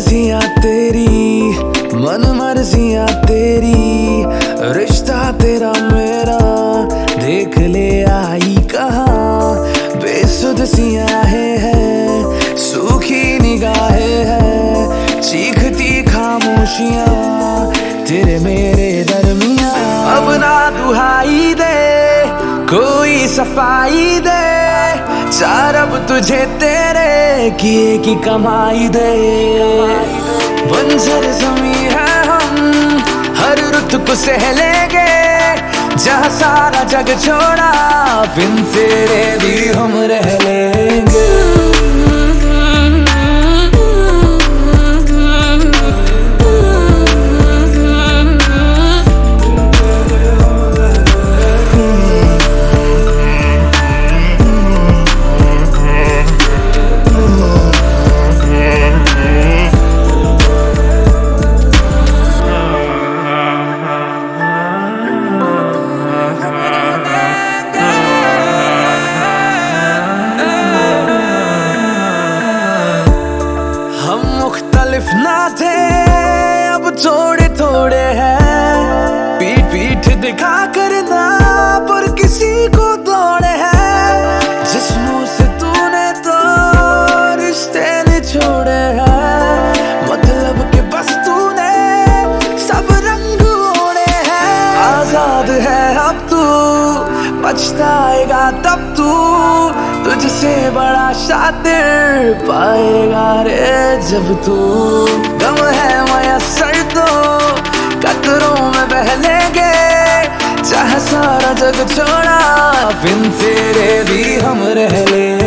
मर्जियाँ तेरी, मन मर्जियाँ तेरी, रिश्ता तेरा मेरा देख ले आई कहाँ। बेसुध सी आहें हैं, सूखी निगाहें हैं, चीखती खामोशियाँ तेरे मेरे दरमियाँ। अब ना दुहाई दे कोई सफाई दे, चार अब तुझे तेरे किए की कमाई दे। बंजर जमी है हम हर रुत को सह लेंगे, जहाँ सारा जग छोड़ा बिन तेरे भी हम रह लेंगे। मुख्तलिफ ना थे अब थोड़े थोड़े हैं, पीठ पीठ दिखा कर ना पर किसी को दौड़े हैं। जिस्मों से तूने तो रिश्ते निछोड़े हैं, मतलब के बस तूने सब रंग ओढ़े हैं। आजाद है अब तू, पछताएगा तब तू, तुझसे बड़ा शातिर पाएगा रे जब तू। गम है मयस्सर तो कतरों में बह लेंगे, चाहे सारा जग छोड़ा बिन तेरे भी हम रह लेंगे।